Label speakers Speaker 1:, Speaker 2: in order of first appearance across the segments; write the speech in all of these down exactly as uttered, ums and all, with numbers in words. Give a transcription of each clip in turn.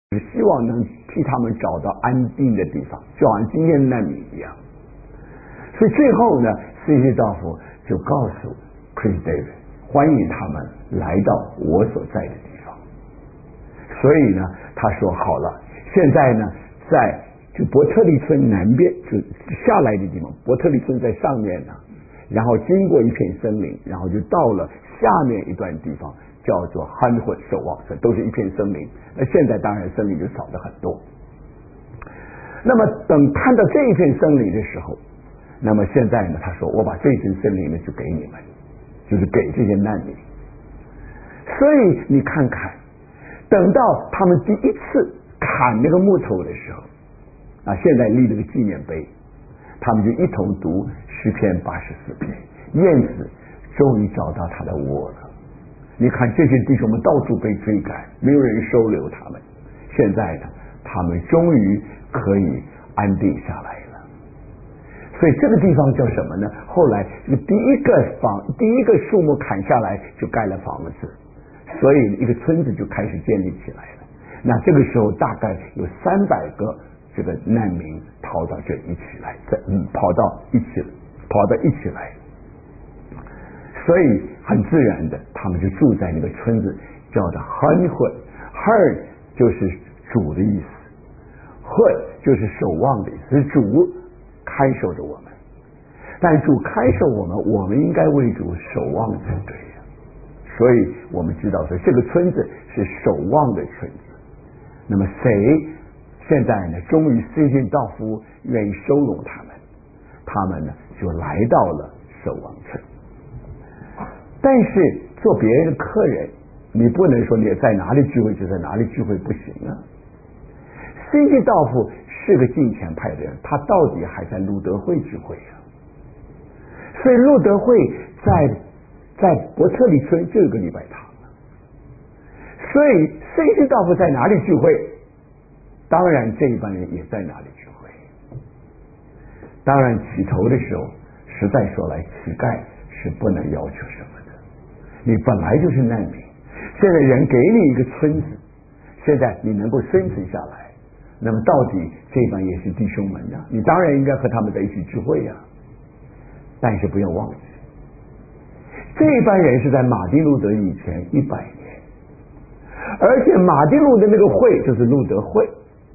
Speaker 1: 是希望能替他们找到安定的地方，就好像今天的难民一样。所以最后呢，C J 道夫就告诉 Chris Davis， 欢迎他们来到我所在的地方。所以呢，他说好了，现在呢，在就伯特利村南边就下来的地方，伯特利村在上面呢，然后经过一片森林，然后就到了下面一段地方，叫做憨混守望村，都是一片森林。那现在当然森林就少了很多。那么等看到这一片森林的时候，那么现在呢，他说我把这片森林呢就给你们，就是给这些难民。所以你看看，等到他们第一次砍那个木头的时候，啊，现在立了个纪念碑，他们就一同读诗篇八十四篇，燕子终于找到他的窝了。你看这些弟兄们到处被追赶，没有人收留他们，现在呢，他们终于可以安定下来了。所以这个地方叫什么呢？后来这个第一个房，第一个树木砍下来就盖了房子，所以一个村子就开始建立起来了。那这个时候大概有三百个这个难民逃到这一起来，嗯，跑到一起，跑到一起来。所以很自然的，他们就住在那个村子，叫做憨混。憨就是主的意思，混就是守望的意思，是主看守着我们。但主看守我们，我们应该为主守望才对呀。所以我们知道说，这个村子是守望的村子。那么谁现在呢？终于C J道夫愿意收容他们，他们呢就来到了守望村。但是做别人的客人，你不能说你在哪里聚会就在哪里聚会，不行啊。C J道夫是个敬虔派的人，他到底还在路德会聚会啊。所以路德会在在伯特利村就有个礼拜堂，所以 C J道夫在哪里聚会，当然这一帮人也在哪里聚会。当然起头的时候，实在说来，乞丐是不能要求什么的，你本来就是难民，现在人给你一个村子，现在你能够生存下来，那么到底这帮也是弟兄们呀，你当然应该和他们在一起聚会呀。但是不要忘记，这帮人是在马丁路德以前一百年，而且马丁路德那个会就是路德会，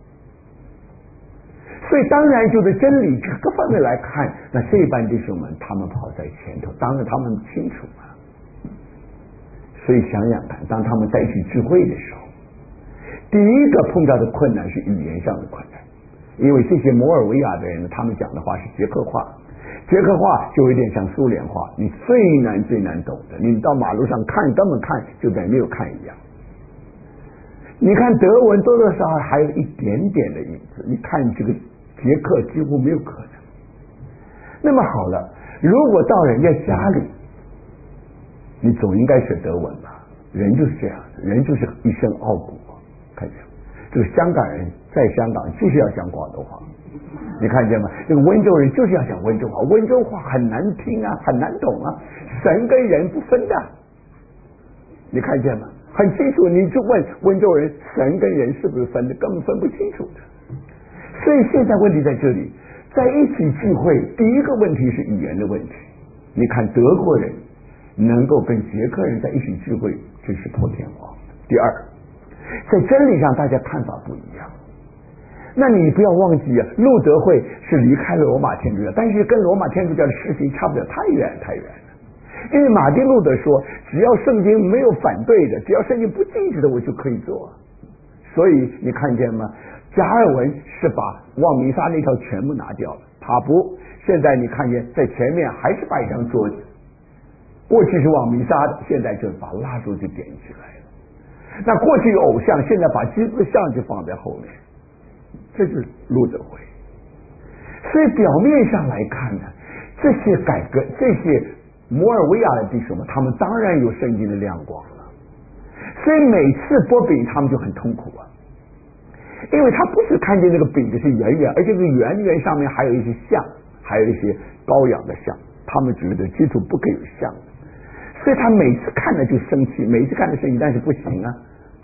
Speaker 1: 所以当然就在真理各方面来看，那这班弟兄们他们跑在前头，当然他们清楚嘛。所以想想看，当他们在一起聚会的时候，第一个碰到的困难是语言上的困难，因为这些摩尔维亚的人，他们讲的话是捷克话，捷克话就有点像苏联话，你最难最难懂的，你到马路上看根本看就等于没有看一样。你看德文多多少少还有一点点的影子，你看这个捷克几乎没有可能。那么好了，如果到人家家里，你总应该学德文吧？人就是这样，人就是一身傲骨。看见这个香港人在香港就是要讲广东话，你看见吗？这个温州人就是要讲温州话，温州话很难听啊，很难懂啊，神跟人不分的，你看见吗？很清楚，你就问温州人神跟人是不是分的，根本分不清楚的。所以现在问题在这里，在一起聚会，第一个问题是语言的问题。你看德国人能够跟捷克人在一起聚会，这是破天荒。第二，在真理上大家看法不一样。那你不要忘记啊，路德会是离开了罗马天主教，但是跟罗马天主教的事情差不了太远太远了。因为马丁路德说，只要圣经没有反对的，只要圣经不禁止的，我就可以做。所以你看见吗？加尔文是把望弥撒那条全部拿掉了，他不。现在你看见在前面还是摆一张桌子，过去是望弥撒的，现在就把蜡烛就点起来了。那过去有偶像，现在把基督像就放在后面，这是路德会。所以表面上来看呢，这些改革，这些摩尔维亚的弟兄们，他们当然有圣经的亮光了。所以每次剥饼，他们就很痛苦啊，因为他不是看见那个饼的是圆圆，而且这个圆圆上面还有一些像，还有一些羔羊的像，他们觉得基督不可以有像的，所以他每次看了就生气，每次看了生气，但是不行啊，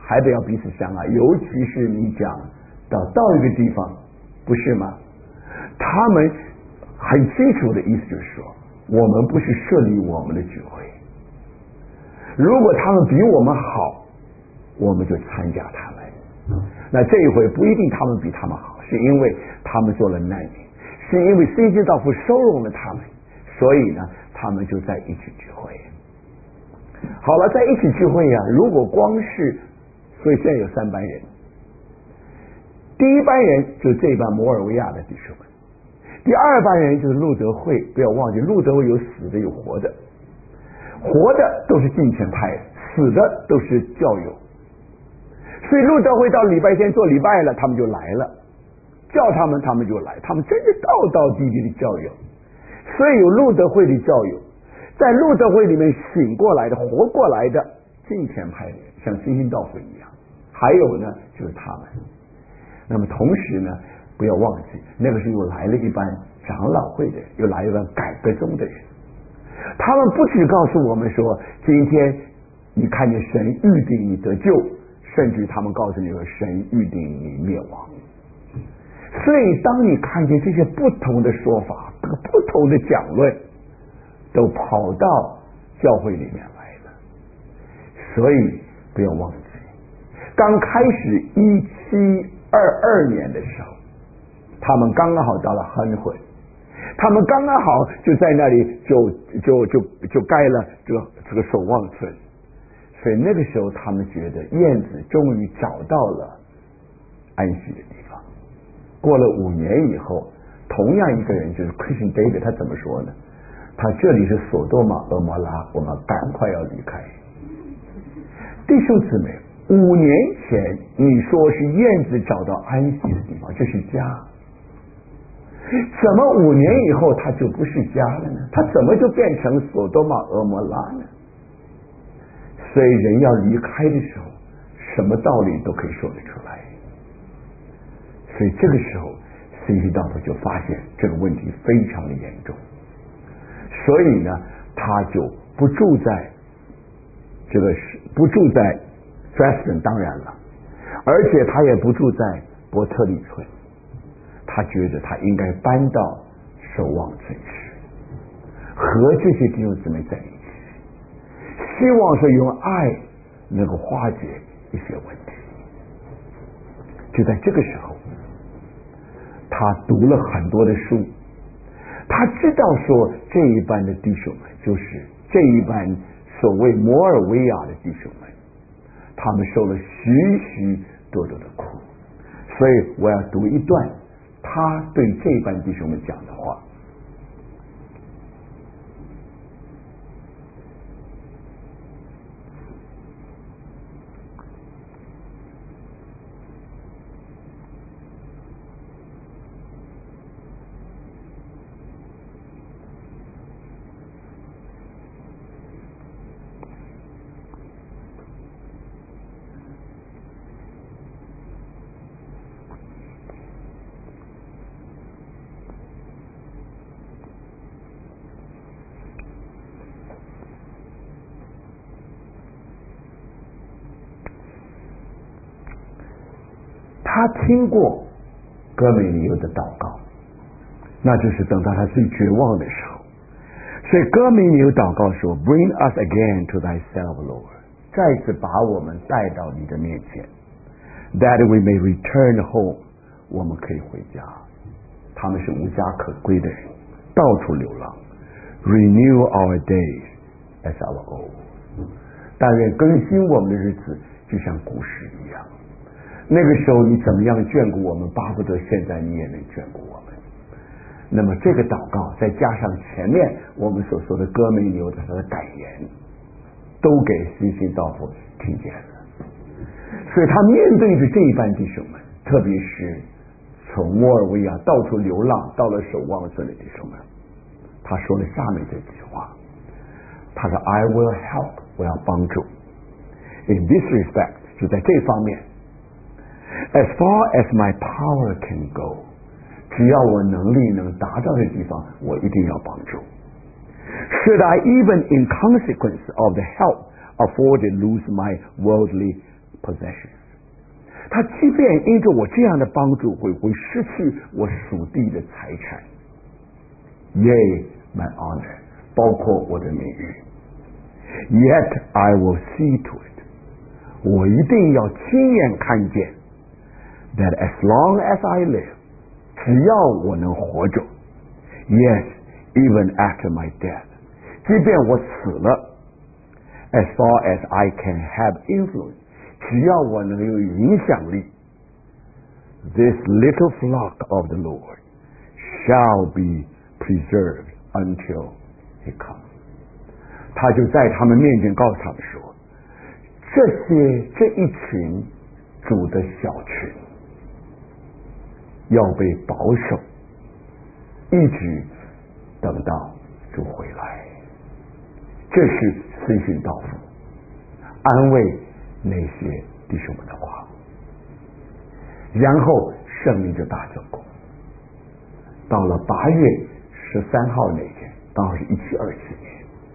Speaker 1: 还得要彼此相爱，尤其是你讲到到一个地方，不是吗？他们很清楚的意思就是说，我们不是设立我们的聚会，如果他们比我们好，我们就参加他们。那这一回不一定他们比他们好，是因为他们做了难民，是因为 C C 道夫收容了他们，所以呢他们就在一起聚会。好了，在一起聚会呀、啊，如果光是，所以现在有三班人，第一班人就是这一班摩尔维亚的弟兄们，第二班人就是路德会，不要忘记路德会有死的有活的，活的都是敬虔派，死的都是教友。所以路德会到礼拜天做礼拜了，他们就来了，叫他们他们就来，他们真是道道地地的教友。所以有路德会的教友，在路德会里面醒过来的活过来的敬虔派的人，像新兴道夫一样，还有呢就是他们。那么同时呢不要忘记，那个时候又来了一班长老会的人，又来了一班改革宗的人，他们不只告诉我们说今天你看见神预定你得救，甚至他们告诉你说神预定你灭亡。所以当你看见这些不同的说法，这个不同的讲论都跑到教会里面来了，所以不要忘记，刚开始一七二二年的时候，他们刚刚好到了亨会，他们刚刚好就在那里就就就就盖了这个这个守望村，所以那个时候他们觉得燕子终于找到了安息的地方。过了五年以后，同样一个人就是 Christian David， 他怎么说呢？他这里是索多玛俄摩拉，我们赶快要离开。弟兄姊妹，五年前你说是燕子找到安息的地方，这是家，怎么五年以后它就不是家了呢？它怎么就变成索多玛俄摩拉呢？所以人要离开的时候，什么道理都可以说得出来。所以这个时候 C C 道夫就发现这个问题非常的严重，所以呢他就不住在这个不住在 Dresden， 当然了，而且他也不住在伯特利村，他觉得他应该搬到守望村去，和这些弟兄姊妹在一起，希望说用爱能够化解一些问题。就在这个时候，他读了很多的书，他知道说这一班的弟兄们，就是这一班所谓摩尔维亚的弟兄们，他们受了许许多多的苦，所以我要读一段他对这一班弟兄们讲的话。他听过哥梅尼欧的祷告，那就是等到他最绝望的时候，所以哥梅尼欧祷告说 Bring us again to thyself, Lord， 再次把我们带到你的面前， That we may return home， 我们可以回家。他们是无家可归的人，到处流浪。 Renew our days as our old， 但愿更新我们的日子就像古时一样。那个时候你怎么样眷顾我们，巴不得现在你也能眷顾我们。那么这个祷告再加上前面我们所说的哥梅尼欧的他的感言，都给西西道夫听见了。所以他面对着这一班弟兄们，特别是从摩尔维亚到处流浪到了守望村的弟兄们，他说了下面这句话，他说 I will help， 我要帮助。 In this respect， 就在这方面， As far as my power can go， 只要我能力能达到的地方，我一定要帮助。 Should I even in consequence of the help afforded lose my worldly possessions。他即便因着我这样的帮助会会失去我属地的财产 ，Yea, my honor， 包括我的名誉。Yet I will see to it， 我一定要亲眼看见 that as long as I live， 只要我能活着 ，Yes, even after my death， 即便我死了 ，as far as I can have influence， 只要我能有影响力 ，this little flock of the Lord shall be preserved until he comes。他就在他们面前告诉他们说，这些这一群主的小群要被保守，一直等到主回来。这是随行道父安慰那些弟兄们的话。然后圣灵就大做工，到了八月十三号那天，刚好是一七二七年，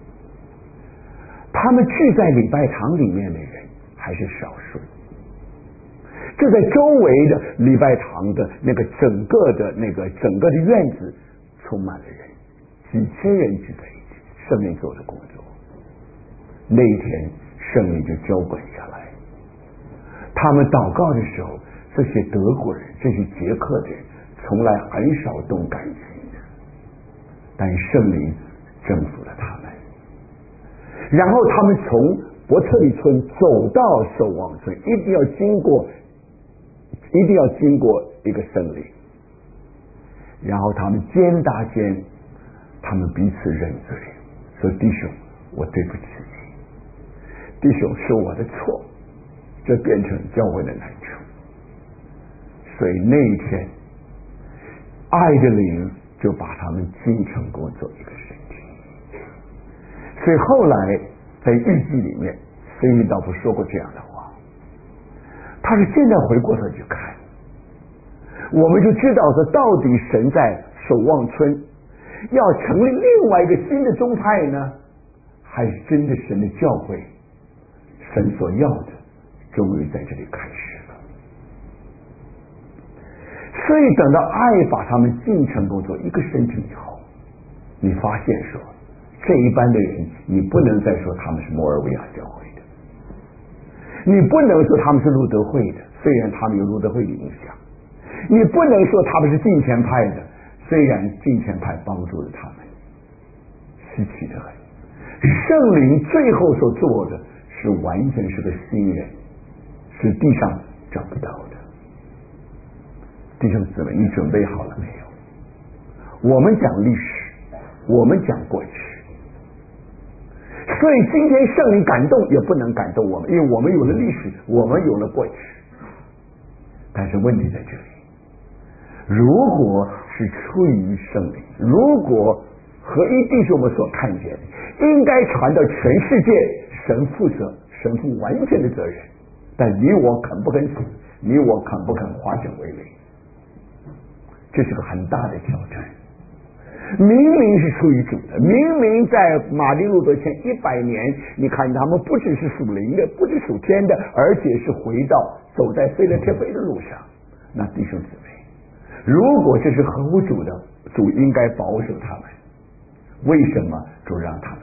Speaker 1: 他们聚在礼拜堂里面的人还是少数，就在周围的礼拜堂的那个整个的那个整个的院子充满了人，几千人聚在一起，圣灵做的工作。那一天圣灵就浇灌下来，他们祷告的时候，这些德国人这些捷克人从来很少动感情的，但圣灵征服了他们。然后他们从伯特利村走到守望村，一定要经过一定要经过一个森林，然后他们肩搭肩，他们彼此认罪，说弟兄我对不起你，弟兄是我的错，这变成教会的难处。所以那一天爱的灵就把他们精成工作一个身体。所以后来在日记里面孙运道夫说过这样的话，他是现在回过头去看，我们就知道说到底神在守望村要成立另外一个新的宗派呢，还是真的神的教会，神所要的终于在这里开始了。所以等到爱把他们进成工作一个身体以后，你发现说这一般的人，你不能再说他们是摩尔维亚教会的，你不能说他们是路德会的，虽然他们有路德会的影响，你不能说他们是敬虔派的，虽然敬虔派帮助了他们，稀奇的很。圣灵最后所做的是完全是个新人，是地上找不到的。弟兄姊妹，你准备好了没有？我们讲历史，我们讲过去，所以今天圣灵感动也不能感动我们，因为我们有了历史，我们有了过去。但是问题在这里，如果是出于圣灵，如果合一弟兄们所看见的，应该传到全世界，神负责，神负完全的责任。但你我肯不肯死，你我肯不肯化整为零，这是个很大的挑战。明明是出于主的，明明在马丁路德前一百年，你看他们不只是属灵的，不只属天的，而且是回到走在菲勒铁非的路上。那弟兄姊妹，如果这是合乎主的，主应该保守他们。为什么主让他们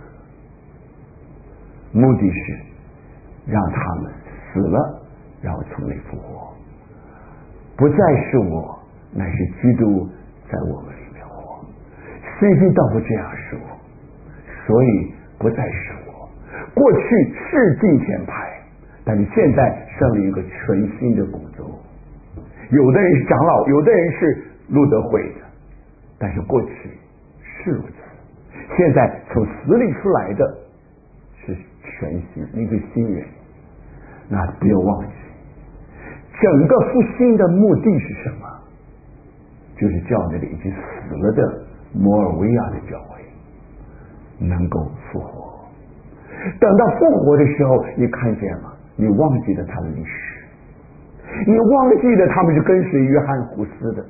Speaker 1: 死？目的是让他们死了，然后从内复活，不再是我，乃是基督在我们里面活。圣经道不这样说，所以不再是我。过去是敬虔派，但是现在圣灵一个全新的工作。有的人是长老，有的人是路德会的，但是过去是如此。现在从死里出来的是全新一个新人。那不要忘记，整个复兴的目的是什么？就是叫那个已经死了的摩尔维亚的教会能够复活。等到复活的时候，你看见吗？你忘记了他的历史，你忘记了他们是跟随约翰胡斯的，